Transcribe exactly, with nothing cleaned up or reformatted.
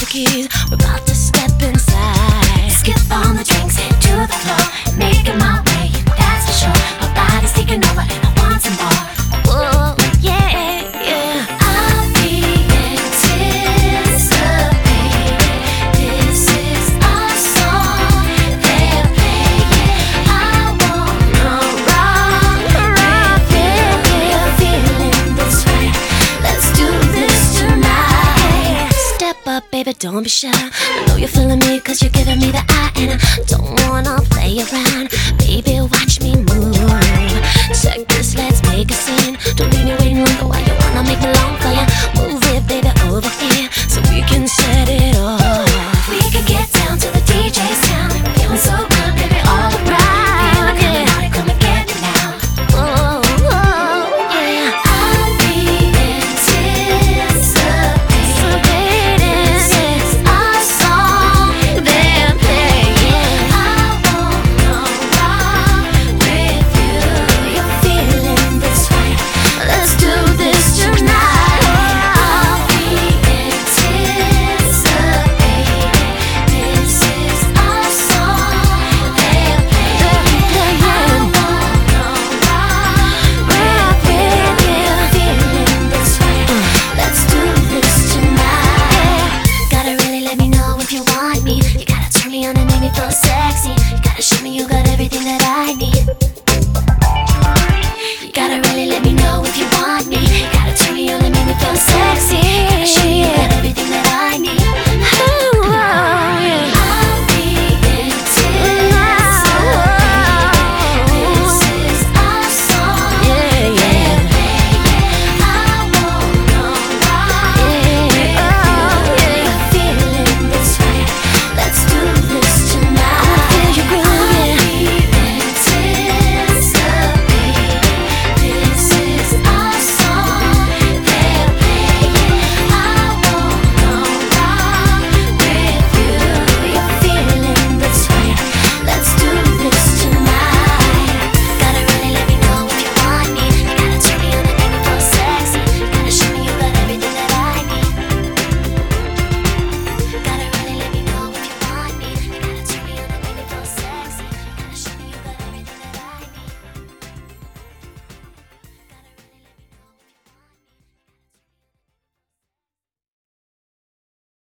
keys, we're about to step inside. Skip on the drinks, head to the floor, making my way, that's for sure. My body's taking over and I want some more. Whoa, yeah, yeah. I'll be anticipating. This is our song they're playing. I want no wrong, wrong feeling. Feeling this right. Let's do this tonight. Step up, baby, don't be shy. I know you're feeling me cause you're giving me the eye, and I don't wanna play around. Baby, watch me move. Check this, let's make a scene. Don't leave me waiting longer while you wanna make me long for you. Move